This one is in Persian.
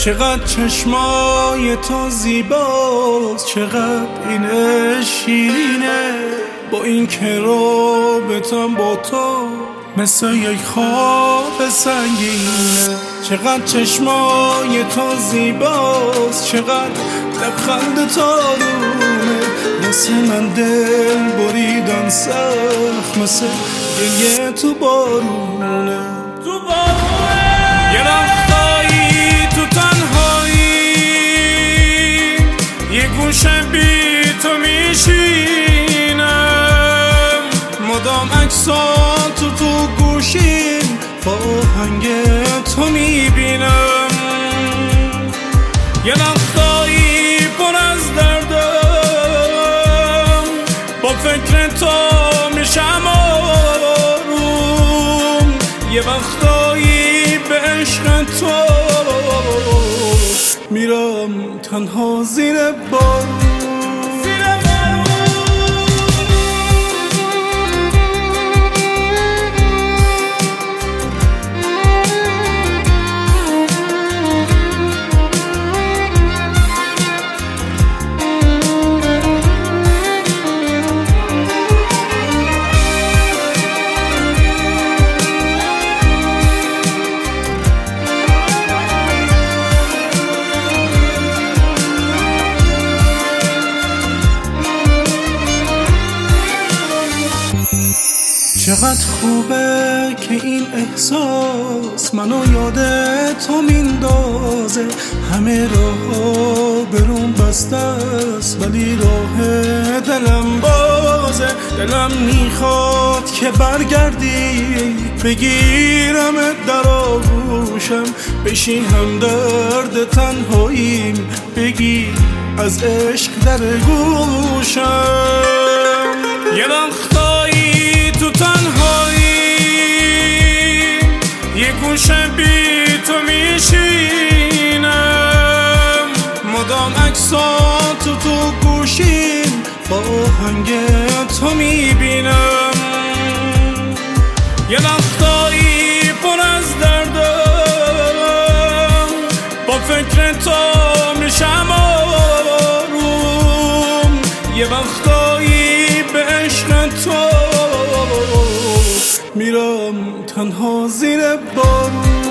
چقدر چشمای تو زیباست، چقدر این شیرینه، با این که رابطم با تو مثل یک خواب سنگینه. چقدر چشمای تو زیباست، چقدر لبخند تارونه، مثل من دل بریدن سخت، مثل گریه تو بارونه. یه وقتایی تو تنهایی یه گوشه بی تو میشینم، مدام عکسات تو گوشیم با آهنگ تو میبینم. یه وقتایی پر از دردم، با فکر تو میشم آروم، یه وقتایی به عشق تو میرم تنها زیر بارون. چقدر خوبه که این احساس منو یاد تو میندازه، همه راه بروم بسته است ولی راه دلم بازه. دلم میخواد که برگردی بگیرم در آغوشم، بشی هم درد تنهاییم، بگی از عشق در گوشم. یه وقتایی تو تنهایی یه گوشه بی تو میشینم، مدام عکسات تو گوشیم با آهنگ تو میبینم. یه وقتایی پر از دردم، با فکر تو میشم آروم، یه وقتایی به عشق تو میرم تنها زیر بارون.